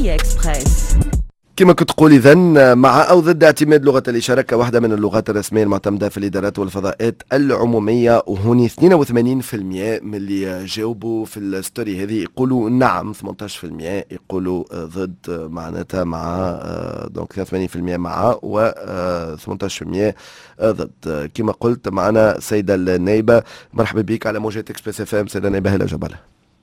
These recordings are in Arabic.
عربية إكسبريس. كما كنت تقول إذن مع أو ضد اعتماد لغة الإشارة كواحدة من اللغات الرسمية المعتمدة في الإدارات والفضاءات العمومية، وهوني 82% من اللي جاوبوا في الستوري هذه يقولوا نعم، 18% يقولوا ضد، معناتها مع دونك 83% مع و 18% ضد. كما قلت معنا سيدة النائبة، مرحبا بك على موجات اكسبريس اف ام. سيدة النائبة هلا جبالة.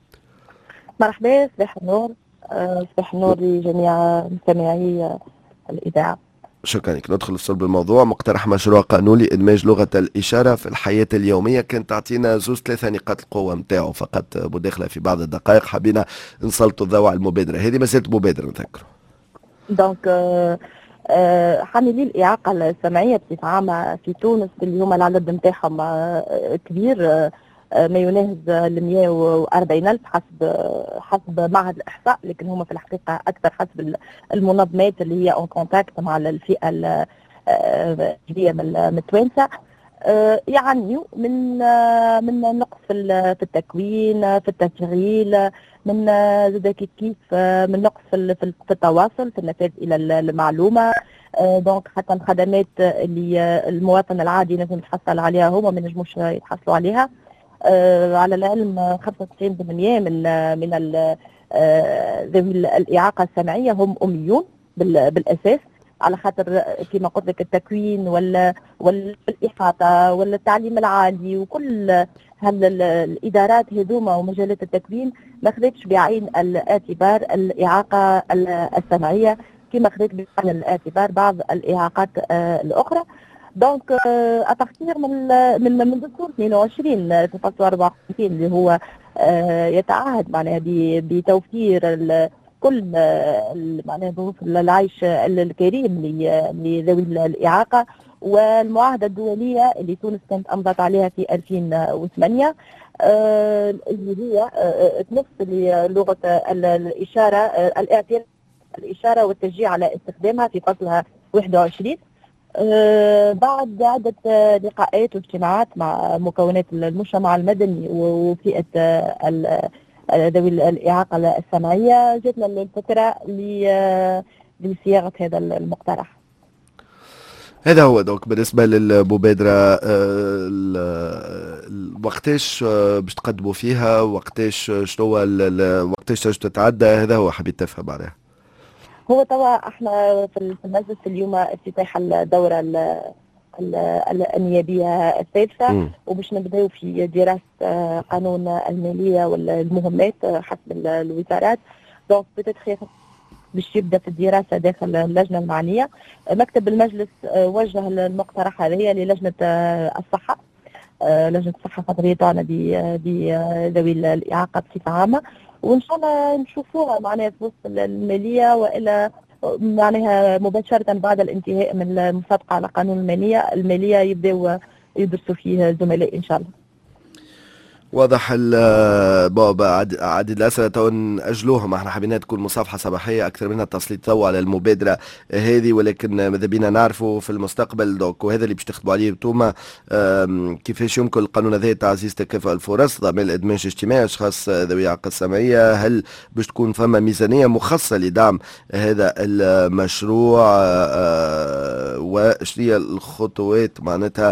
مرحبا، صباح النور. صباح النور لجميع مستمعي الإذاعة. شكرا لك. ندخل في صلب الموضوع. مقترح مشروع قانون لإدماج لغة الإشارة في الحياة اليومية، كان تعطينا زوز ثلاثة نقاط القوة متاعه فقط مداخلة في بعض الدقائق، حبينا نسلطوا الضوء على المبادرة هذه، ما زالت مبادرة نذكر. دونك حاملي الإعاقة السمعية بصفة عامة في تونس اليوم العدد نتاعهم كبير، ما يناهز ال 140,000 حسب معهد الإحصاء، لكن هم في الحقيقة أكثر حسب المنظمات اللي هي اون كونتاكت مع الفئة الجدية من التوانسة. يعانيوا من نقص في التكوين، في التشغيل، من زاد كيف من نقص في التواصل، في النفاذ الى المعلومه. دونك حتى الخدمات اللي المواطن العادي لازم يتحصل عليها هما ما نجموش يتحصلوا عليها. على العلم 95% من ذوي الإعاقة السمعية هم أميون بالأساس، على خاطر كما قلت لك التكوين والإحاطة والتعليم العالي وكل الإدارات هذوما ومجالات التكوين ما خذتش بعين الاعتبار الإعاقة السمعية كما خذت بعين الاعتبار بعض الإعاقات الأخرى. دونك أتخطير من دستور 22 تفصيل 54 اللي هو يتعهد معناها بتوفير كل معناها ظروف العيش الكريم لذوي الإعاقة، والمعاهدة الدولية اللي تونس كانت أمضت عليها في 2008 اللي هي تنص لغة الإشارة الاعتراف الإشارة والتشجيع على استخدامها في فصلها 21. بعد عدة لقاءات واجتماعات مع مكونات المجتمع المدني وفئة ذوي الإعاقة السمعية، جاتنا الفكرة لصياغة هذا المقترح. هذا هو دوك بالنسبة للمبادرة. وقتاش باش تقدموا فيها، وقتاش شنو وقتاش تتعدى، هذا هو حبيت تفهم عليه. هو توا احنا في المجلس اليوم افتتاح الدورة النيابية الثالثة، وباش نبداو في دراسة قانون المالية والمهمات حسب الوزارات. دونك بتتخيل باش يبدا في الدراسة داخل اللجنة المعنية. مكتب المجلس وجه المقترح هذه للجنة الصحة، لجنة الصحة القطرية تاعنا بذوي الإعاقة بصفة عامة، وإن شاء الله نشوفوها معناها في وسط المالية، وإلا معناها مباشرة بعد الانتهاء من المسابقة على قانون المالية يبداو يدرسوا فيه الزملاء إن شاء الله. واضح. عدد الأسئلة تو نأجلوهم، احنا حابين تكون مصافحة صباحية أكثر منها تسليط ضوء على المبادرة هذه، ولكن ماذا بينا نعرفوا في المستقبل دوك، وهذا اللي باش تخدموا عليه انتوما، كيفاش يمكن القانون هذا تعزيز تكافؤ الفرص، ضمان الإدماج الاجتماعي أشخاص ذوي إعاقة السمعية. هل باش تكون فما ميزانية مخصصة لدعم هذا المشروع، وش هي الخطوات معناتها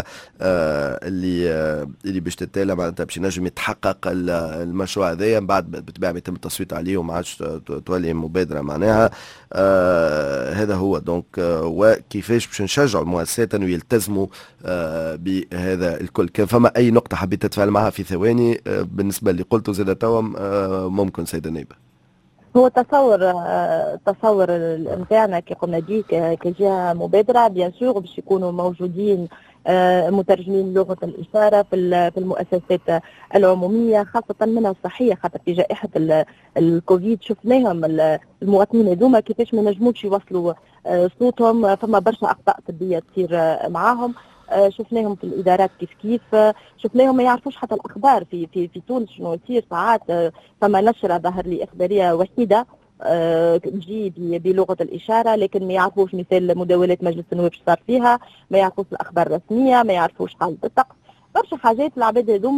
اللي باش تتالى معناتها باش ينجم يتحقق المشروع هذايا بعد بالطبيعه يتم التصويت عليه وما عادش تولي مبادره معناها. هذا هو دونك. وكيفاش باش نشجعوا المؤسسات انه يلتزموا بهذا الكل. كان فما اي نقطه حبيت تتفاعل معها في ثواني بالنسبه اللي قلته زاد توا؟ ممكن سيدة النائبة. هو تصور نتاعنا كي قلنا به كجهه مبادره بيان سور باش يكونوا موجودين مترجمين لغه الاشاره في المؤسسات العموميه، خاصه منها الصحيه، خاطر في جائحه الكوفيد شفناهم المواطنين هذوما كيفاش ما نجموش يوصلوا صوتهم، فما برشا اخطاء طبيه تصير معاهم. شفناهم في الادارات كيف شفناهم ما يعرفوش حتى الاخبار في تونس شنو يصير ساعات. فما نشره ظهر لي اخباريه وحيده تجي بلغه الاشاره، لكن ما يعرفوش مثال مداولات مجلس النواب صار فيها، ما يعرفوش الاخبار الرسميه، ما يعرفوش حاله الطقس، برشا حاجات العباد هذوما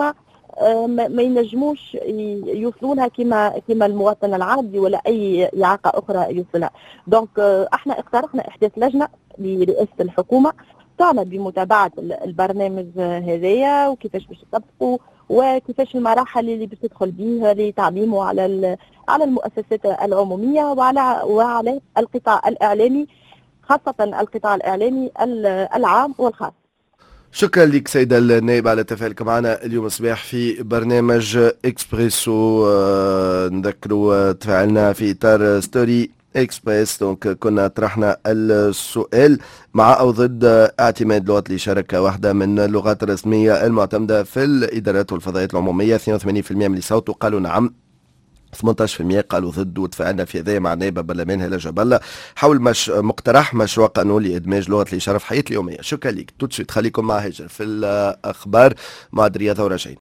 ما ينجموش يوصلونها كما المواطن العادي ولا اي اعاقه اخرى يوصلها. دونك احنا اقترحنا احداث لجنه لرئاسه الحكومه تعمل بمتابعه البرنامج هذايا وكيفاش باش يطبقوا وكيفاش المراحل اللي باش تدخل بيه لتعليمه على المؤسسات العموميه وعلى القطاع الاعلامي، خاصه القطاع الاعلامي العام والخاص. شكرا لك سيدة النائب على تفاعلك معنا اليوم الصباح في برنامج اكسبريسو. نذكروا تفاعلنا في اطار ستوري اكسبريس. دونك كنا طرحنا السؤال: مع او ضد اعتماد لغة الإشارة كواحدة من اللغات الرسمية المعتمدة في الإدارات والفضائيات العمومية؟ 82% من اللي صوتوا قالوا نعم، 18% قالوا ضد. وتفاعلنا في هذا مع نائب البرلمان هلا جبل حول مقترح مشروع قانون لإدماج لغة الإشارة في الحياة اليومية. شكرا لك. توتشيت خليكم مع هاجر في الأخبار مع رياضة وراجعين.